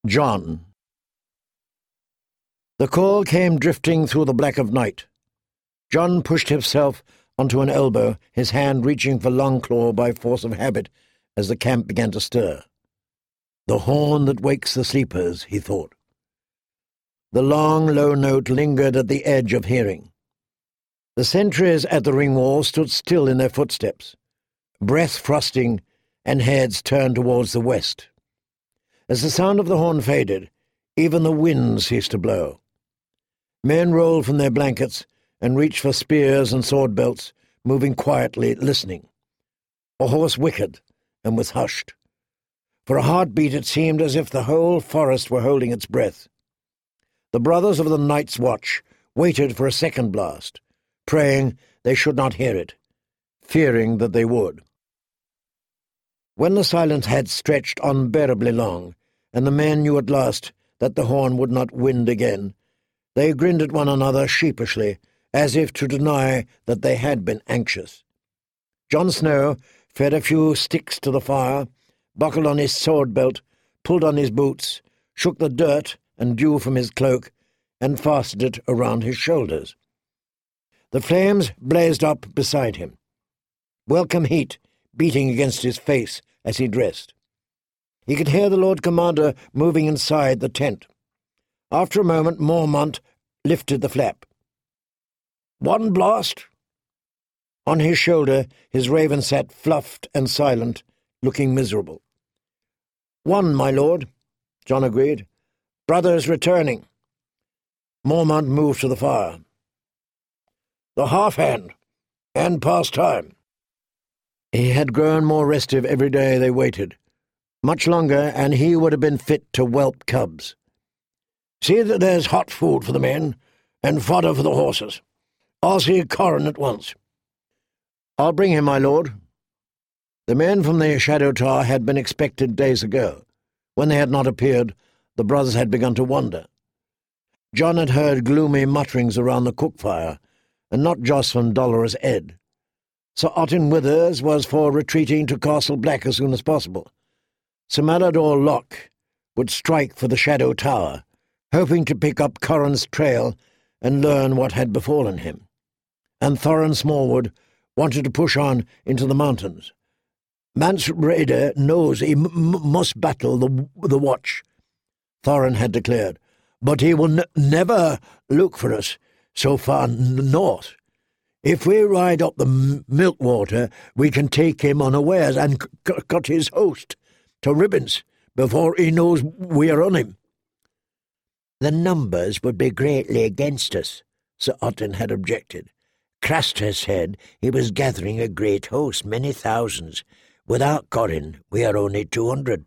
John. The call came drifting through the black of night. John pushed himself onto an elbow, his hand reaching for Longclaw by force of habit as the camp began to stir. The horn that wakes the sleepers, he thought. The long, low note lingered at the edge of hearing. The sentries at the ring wall stood still in their footsteps, breath frosting and heads turned towards the west. As the sound of the horn faded, even the wind ceased to blow. Men rolled from their blankets and reached for spears and sword belts, moving quietly, listening. A horse whickered and was hushed. For a heartbeat it seemed as if the whole forest were holding its breath. The brothers of the night's watch waited for a second blast, praying they should not hear it, fearing that they would. When the silence had stretched unbearably long, and the men knew at last that the horn would not wind again, they grinned at one another sheepishly, as if to deny that they had been anxious. John Snow fed a few sticks to the fire, buckled on his sword belt, pulled on his boots, shook the dirt and dew from his cloak, and fastened it around his shoulders. The flames blazed up beside him, welcome heat beating against his face as he dressed. He could hear the Lord Commander moving inside the tent. After a moment, Mormont lifted the flap. "One blast?" On his shoulder, his raven sat fluffed and silent, looking miserable. "One, my lord," John agreed. "Brothers returning." Mormont moved to the fire. "The half-hand, and past time." He had grown more restive every day they waited. Much longer, and he would have been fit to whelp cubs. "See that there's hot food for the men, and fodder for the horses. I'll see Corran at once." "I'll bring him, my lord." The men from the Shadow Tower had been expected days ago. When they had not appeared, the brothers had begun to wonder. John had heard gloomy mutterings around the cook fire, and not just from Dolorous Ed. Sir Otten Withers was for retreating to Castle Black as soon as possible. Sir Malador Locke would strike for the Shadow Tower, hoping to pick up Corran's trail and learn what had befallen him. And Thorin Smallwood wanted to push on into the mountains. Mance Rayder knows he must battle the Watch, Thorin had declared, but he will never look for us so far north. If we ride up the Milkwater, we can take him unawares and cut his host to ribbons before he knows we are on him." "The numbers would be greatly against us," Sir Otten had objected. "Craster said he was gathering a great host, many thousands. Without Corran, we are only 200.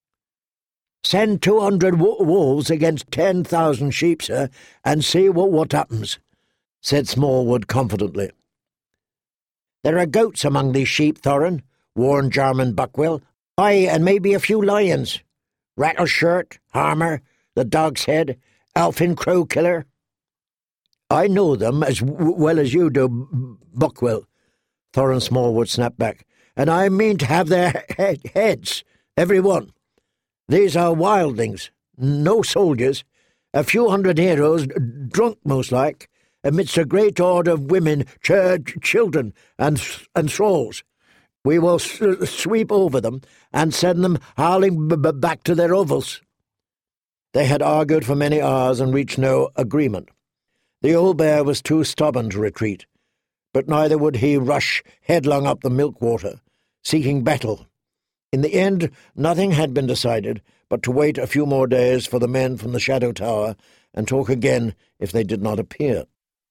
"Send 200 wolves against 10,000 sheep, sir, and see what happens," said Smallwood confidently. "There are goats among these sheep, Thorin," warned Jarman Buckwell. "Aye, and maybe a few lions. Rattleshirt, Harmer, the Dog's Head, Alfin Crowkiller." "I know them as well as you do, Buckwell," Thorin Smallwood snapped back, "and I mean to have their heads, every one. These are wildlings, no soldiers, a few hundred heroes, drunk most like, amidst a great horde of women, children, and thralls. We will sweep over them and send them howling back to their hovels." They had argued for many hours and reached no agreement. The old bear was too stubborn to retreat, but neither would he rush headlong up the Milkwater, seeking battle. In the end, nothing had been decided but to wait a few more days for the men from the Shadow Tower and talk again if they did not appear.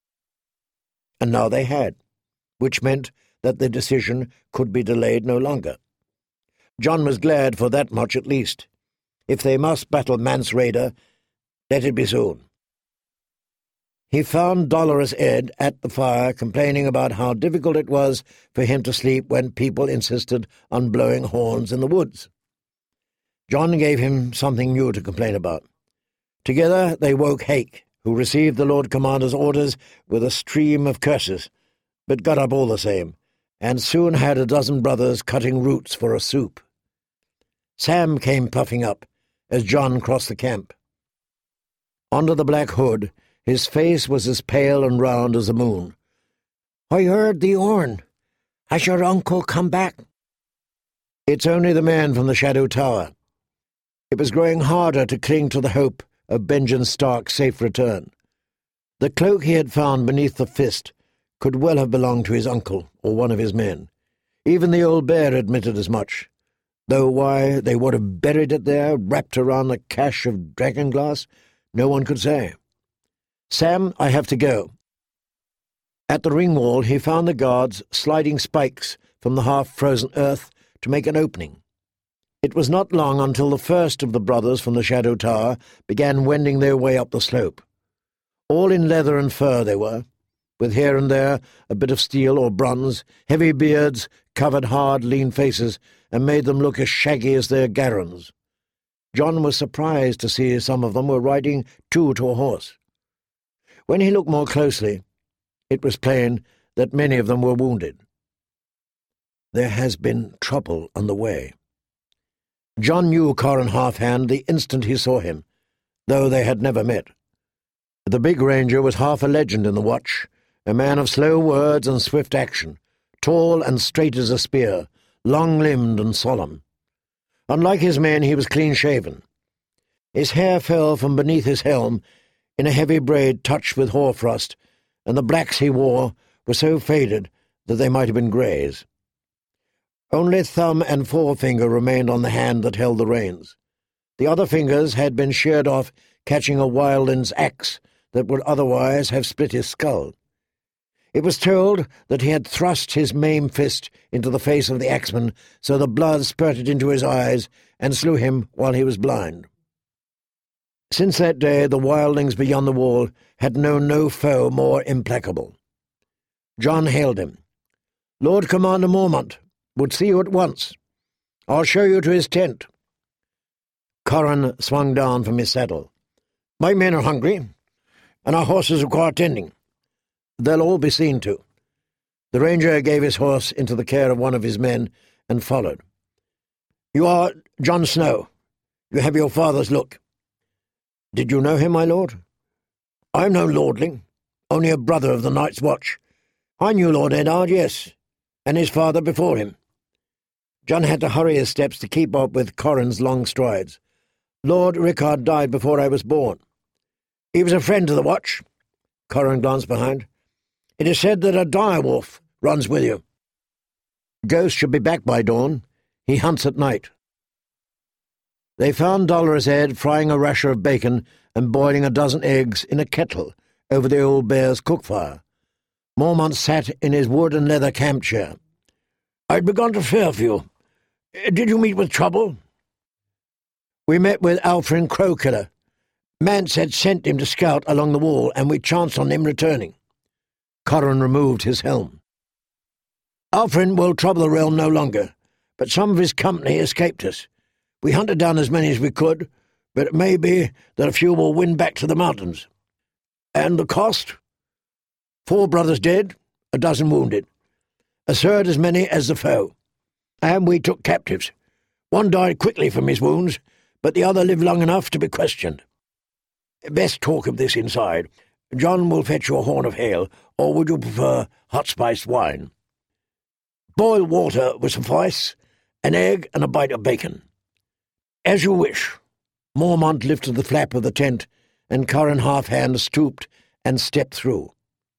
And now they had, which meant that the decision could be delayed no longer. John was glad for that much at least. If they must battle Mance Rayder, let it be soon. He found Dolorous Ed at the fire, complaining about how difficult it was for him to sleep when people insisted on blowing horns in the woods. John gave him something new to complain about. Together they woke Hake, who received the Lord Commander's orders with a stream of curses, but got up all the same, and soon had a dozen brothers cutting roots for a soup. Sam came puffing up, as John crossed the camp. Under the black hood, his face was as pale and round as the moon. "I heard the horn. Has your uncle come back?" "It's only the man from the Shadow Tower." It was growing harder to cling to the hope of Benjen Stark's safe return. The cloak he had found beneath the fist could well have belonged to his uncle or one of his men. Even the old bear admitted as much, though why they would have buried it there, wrapped around a cache of dragonglass, no one could say. "Sam, I have to go." At the ring wall he found the guards sliding spikes from the half-frozen earth to make an opening. It was not long until the first of the brothers from the Shadow Tower began wending their way up the slope. All in leather and fur they were, with here and there a bit of steel or bronze. Heavy beards covered hard, lean faces and made them look as shaggy as their garrons. John was surprised to see some of them were riding two to a horse. When he looked more closely, it was plain that many of them were wounded. There has been trouble on the way. John knew Corran Halfhand the instant he saw him, though they had never met. The big ranger was half a legend in the Watch, a man of slow words and swift action, tall and straight as a spear, long-limbed and solemn. Unlike his men, he was clean-shaven. His hair fell from beneath his helm in a heavy braid touched with hoarfrost, and the blacks he wore were so faded that they might have been greys. Only thumb and forefinger remained on the hand that held the reins. The other fingers had been sheared off catching a wildling's axe that would otherwise have split his skull. It was told that he had thrust his maimed fist into the face of the axeman so the blood spurted into his eyes and slew him while he was blind. Since that day the wildlings beyond the wall had known no foe more implacable. John hailed him. "Lord Commander Mormont would see you at once. I'll show you to his tent." Corran swung down from his saddle. "My men are hungry, and our horses require tending. They'll all be seen to." The ranger gave his horse into the care of one of his men and followed. "You are Jon Snow. You have your father's look." "Did you know him, my lord?" "I am no lordling, only a brother of the Night's Watch. I knew Lord Eddard, yes, and his father before him." John had to hurry his steps to keep up with Corran's long strides. "Lord Rickard died before I was born." "He was a friend to the Watch." Corran glanced behind. "It is said that a direwolf runs with you." "Ghost should be back by dawn. He hunts at night." They found Dolorous Ed frying a rasher of bacon and boiling a dozen eggs in a kettle over the old bear's cook fire. Mormont sat in his wood and leather camp chair. "I'd begun to fear for you. Did you meet with trouble?" "We met with Alfrin Crowkiller. Mance had sent him to scout along the wall, and we chanced on him returning." Corran removed his helm. "Alfrin will trouble the realm no longer, but some of his company escaped us. We hunted down as many as we could, but it may be that a few will win back to the mountains." "And the cost?" 4 brothers dead, a dozen wounded. A third as many as the foe. And we took captives. One died quickly from his wounds, but the other lived long enough to be questioned. Best talk of this inside. John will fetch you a horn of ale, or would you prefer hot-spiced wine?" "Boiled water will suffice, an egg and a bite of bacon." "As you wish." Mormont lifted the flap of the tent, and Corran Halfhand stooped and stepped through.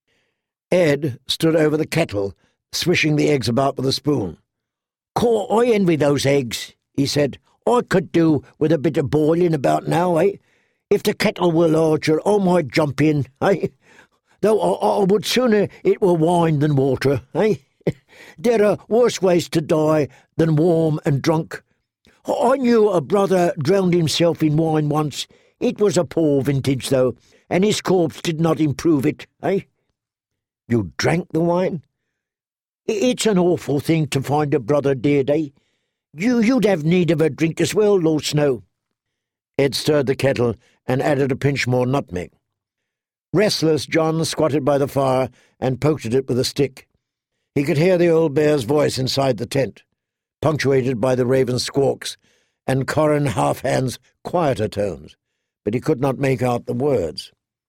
Ed stood over the kettle, swishing the eggs about with a spoon. "Caw, I envy those eggs," he said. "I could do with a bit of boiling about now, eh? If the kettle were larger, I might jump in, eh? Though I would sooner it were wine than water, eh? There are worse ways to die than warm and drunk. I knew a brother drowned himself in wine once. It was a poor vintage, though, and his corpse did not improve it, eh?" "You drank the wine?" "It's an awful thing to find a brother dead, eh? You'd have need of a drink as well, Lord Snow." Ed stirred the kettle and added a pinch more nutmeg. Restless, John squatted by the fire and poked at it with a stick. He could hear the old bear's voice inside the tent, punctuated by the raven's squawks, and Corran Halfhand's quieter tones, but he could not make out the words.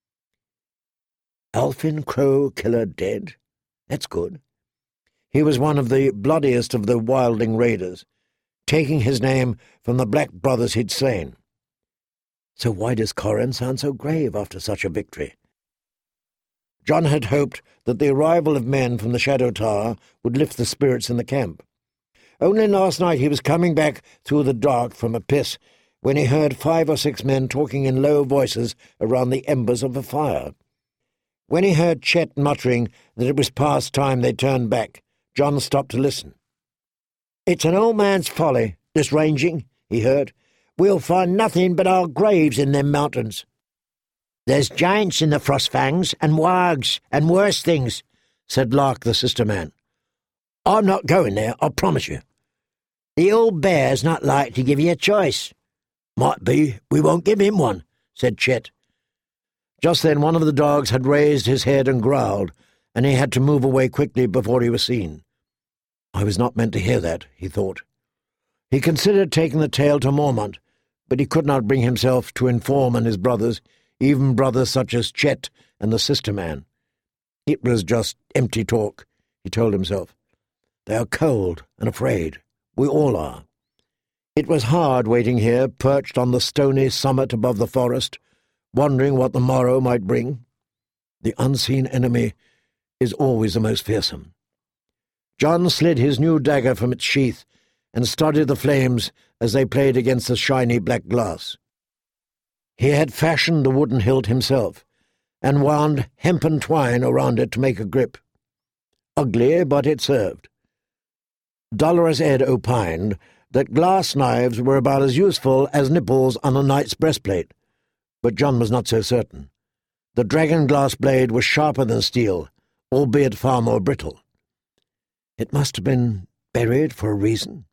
Alfin Crow Killer dead? That's good. He was one of the bloodiest of the wildling raiders, taking his name from the black brothers he'd slain. So why does Corran sound so grave after such a victory? John had hoped that the arrival of men from the Shadow Tower would lift the spirits in the camp. Only last night he was coming back through the dark from a piss when he heard 5 or 6 men talking in low voices around the embers of a fire. When he heard Chet muttering that it was past time they turned back, John stopped to listen. "It's an old man's folly, this ranging," he heard. "We'll find nothing but our graves in them mountains." "There's giants in the Frostfangs, and wargs, and worse things," said Lark the sister-man. "I'm not going there, I promise you." "The old bear's not like to give you a choice." "Might be we won't give him one," said Chet. Just then one of the dogs had raised his head and growled, and he had to move away quickly before he was seen. I was not meant to hear that, he thought. He considered taking the tale to Mormont, but he could not bring himself to inform on his brothers, even brothers such as Chet and the sister-man. It was just empty talk, he told himself. They are cold and afraid. We all are. It was hard waiting here, perched on the stony summit above the forest, wondering what the morrow might bring. The unseen enemy is always the most fearsome. John slid his new dagger from its sheath and studied the flames as they played against the shiny black glass. He had fashioned the wooden hilt himself, and wound hempen twine around it to make a grip. Ugly, but it served. Dolorous Ed opined that glass knives were about as useful as nipples on a knight's breastplate, but John was not so certain. The dragon-glass blade was sharper than steel, albeit far more brittle. It must have been buried for a reason.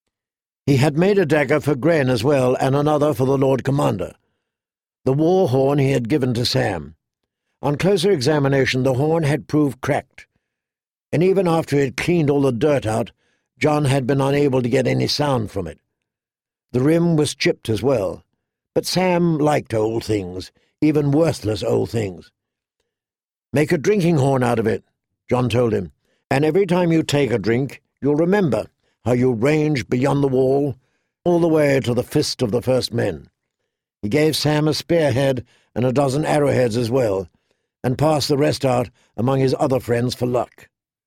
He had made a dagger for Gren as well, and another for the Lord Commander. The war horn he had given to Sam. On closer examination, the horn had proved cracked, and even after he had cleaned all the dirt out, John had been unable to get any sound from it. The rim was chipped as well, but Sam liked old things, even worthless old things. "Make a drinking horn out of it," John told him, "and every time you take a drink, you'll remember how you ranged beyond the wall, all the way to the fist of the first men." He gave Sam a spearhead and a dozen arrowheads as well, and passed the rest out among his other friends for luck.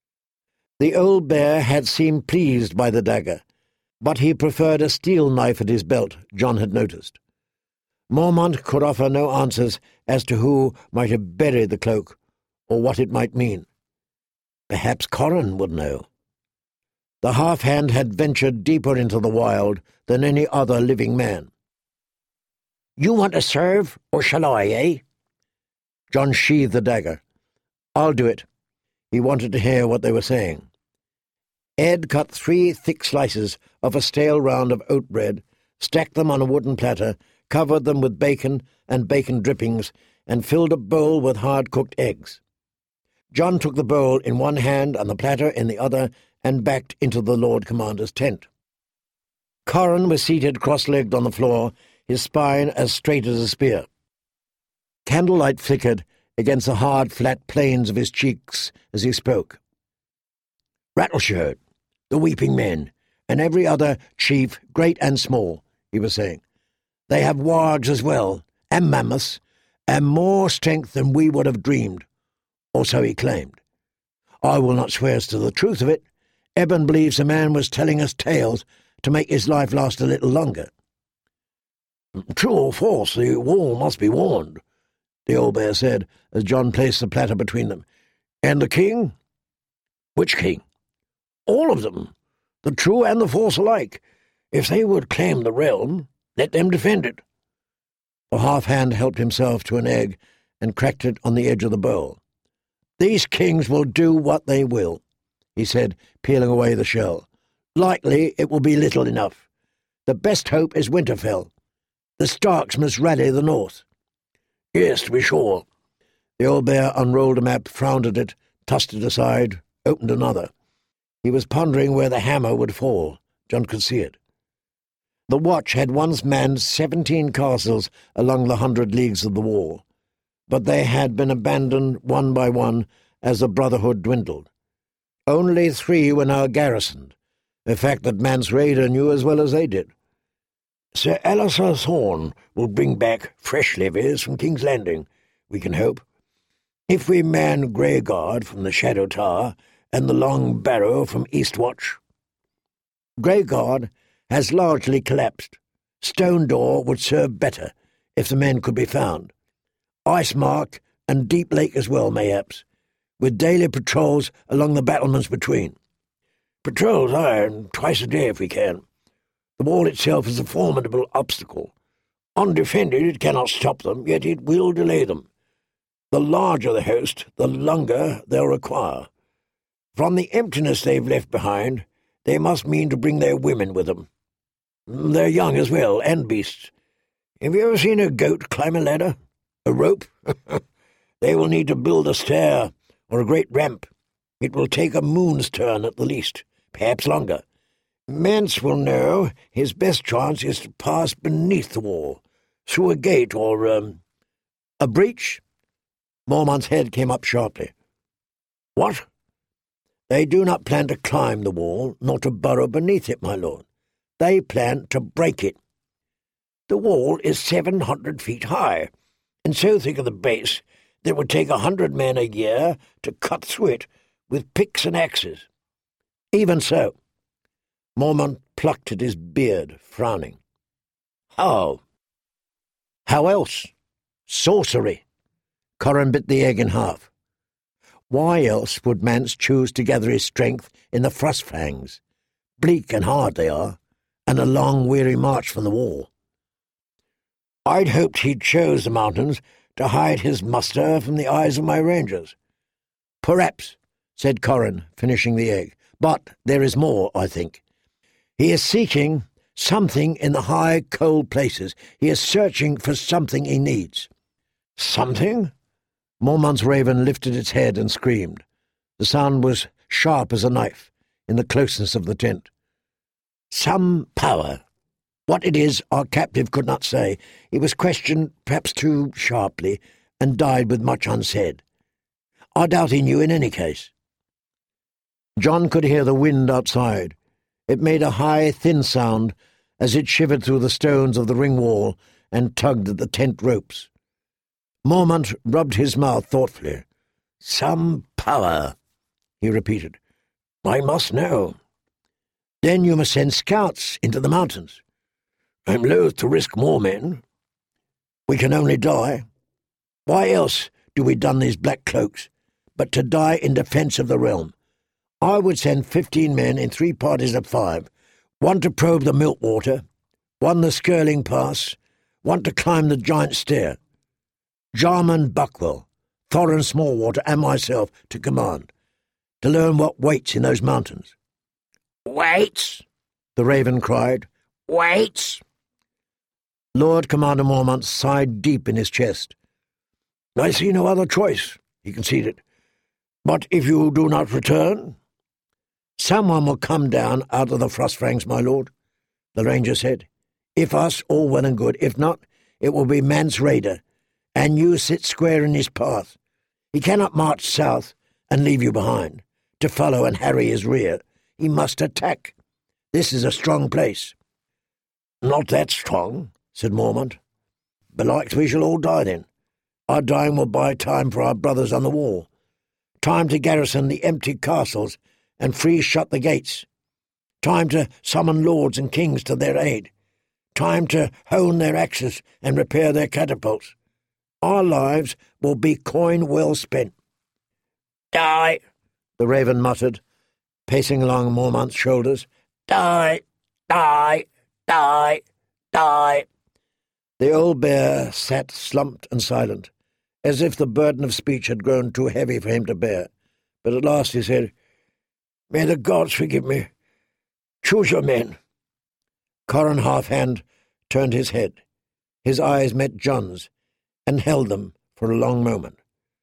The old bear had seemed pleased by the dagger, but he preferred a steel knife at his belt, John had noticed. Mormont could offer no answers as to who might have buried the cloak, or what it might mean. Perhaps Corran would know. The half-hand had ventured deeper into the wild than any other living man. "You want to serve, or shall I, eh?" John sheathed the dagger. "I'll do it." He wanted to hear what they were saying. Ed cut 3 thick slices of a stale round of oat bread, stacked them on a wooden platter, covered them with bacon and bacon drippings, and filled a bowl with hard-cooked eggs. John took the bowl in one hand and the platter in the other, and backed into the Lord Commander's tent. Corran was seated cross-legged on the floor, his spine as straight as a spear. Candlelight flickered against the hard, flat planes of his cheeks as he spoke. "Rattleshirt, the Weeping Men, and every other chief, great and small," he was saying. "They have wargs as well, and mammoths, and more strength than we would have dreamed, or so he claimed. I will not swear as to the truth of it. Eben believes the man was telling us tales to make his life last a little longer." "True or false, the wall must be warned," the old bear said, as John placed the platter between them. "And the king?" "Which king?" "All of them, the true and the false alike. If they would claim the realm, let them defend it." The half-hand helped himself to an egg and cracked it on the edge of the bowl. "These kings will do what they will," he said, peeling away the shell. "Likely it will be little enough. The best hope is Winterfell. The Starks must rally the north." "Yes, to be sure." The old bear unrolled a map, frowned at it, tossed it aside, opened another. He was pondering where the hammer would fall. John could see it. The watch had once manned 17 castles along the 100 leagues of the wall, but they had been abandoned one by one as the Brotherhood dwindled. Only 3 were now garrisoned, a fact that Mance Rayder knew as well as they did. Sir Alistair Thorne will bring back fresh levies from King's Landing, we can hope. If we man Greyguard from the Shadow Tower and the Long Barrow from Eastwatch. Greyguard has largely collapsed. Stone Door would serve better if the men could be found. Icemark and Deep Lake as well, mayhaps, with daily patrols along the battlements between. Patrols, aye, and twice a day if we can. The wall itself is a formidable obstacle. Undefended, it cannot stop them, yet it will delay them. The larger the host, the longer they'll require. From the emptiness they've left behind, they must mean to bring their women with them. They're young as well, and beasts. Have you ever seen a goat climb a ladder? A rope? They will need to build a stair or a great ramp. It will take a moon's turn at the least, perhaps longer. Mance will know his best chance is to pass beneath the wall, through a gate or, a breach. Mormont's head came up sharply. What? They do not plan to climb the wall, nor to burrow beneath it, my lord. They plan to break it. The wall is 700 feet high, and so thick at the base that it would take 100 men a year to cut through it with picks and axes. Even so. Mormont plucked at his beard, frowning. How? How else? Sorcery. Corran bit the egg in half. Why else would Mance choose to gather his strength in the Frostfangs? Bleak and hard they are, and a long, weary march from the wall. I'd hoped he'd chose the mountains to hide his muster from the eyes of my rangers. Perhaps, said Corran, finishing the egg, but there is more, I think. He is seeking something in the high, cold places. He is searching for something he needs. Something? Mormont's raven lifted its head and screamed. The sound was sharp as a knife in the closeness of the tent. Some power. What it is, our captive could not say. He was questioned perhaps too sharply, and died with much unsaid. I doubt he knew in any case. John could hear the wind outside. It made a high, thin sound as it shivered through the stones of the ring wall and tugged at the tent ropes. Mormont rubbed his mouth thoughtfully. Some power, he repeated. I must know. Then you must send scouts into the mountains. I'm loath to risk more men. We can only die. Why else do we don these black cloaks, but to die in defence of the realm? I would send 15 men in 3 parties of 5, one to probe the Milkwater, one the Skirling Pass, one to climb the Giant Stair. Jarman Buckwell, Thorin Smallwater, and myself to command, to learn what waits in those mountains. Waits? The raven cried. Waits? Lord Commander Mormont sighed deep in his chest. I see no other choice, he conceded. But if you do not return? Someone will come down out of the Frostfangs, my lord, the ranger said. If us, all well and good. If not, it will be Mance Rayder, and you sit square in his path. He cannot march south and leave you behind, to follow and harry his rear. He must attack. This is a strong place. Not that strong, said Mormont. Belike we shall all die then. Our dying will buy time for our brothers on the wall. Time to garrison the empty castles and freeze shut the gates. Time to summon lords and kings to their aid. Time to hone their axes and repair their catapults. Our lives will be coin well spent. Die, the raven muttered, pacing along Mormont's shoulders. Die, die, die, die. The old bear sat slumped and silent, as if the burden of speech had grown too heavy for him to bear. But at last he said, May the gods forgive me. Choose your men. Corran Halfhand turned his head. His eyes met John's, and held them for a long moment.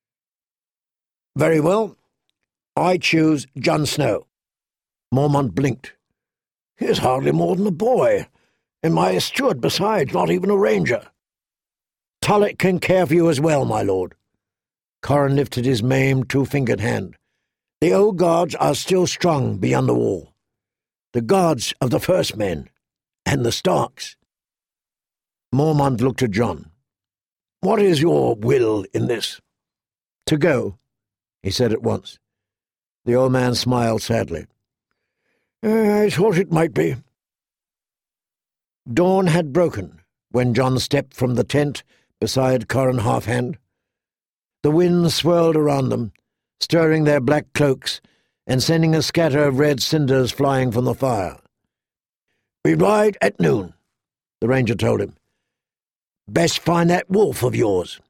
Very well. I choose Jon Snow. Mormont blinked. He is hardly more than a boy. and my steward besides, not even a ranger. Tullet can care for you as well, my lord. Corran lifted his maimed, two-fingered hand. The old gods are still strong beyond the wall. The gods of the first men, and the Starks. Mormont looked at Jon. What is your will in this? To go, he said at once. The old man smiled sadly. I thought it might be. Dawn had broken when Jon stepped from the tent beside Corran Halfhand. The wind swirled around them, stirring their black cloaks and sending a scatter of red cinders flying from the fire. We ride at noon, the ranger told him. Best find that wolf of yours.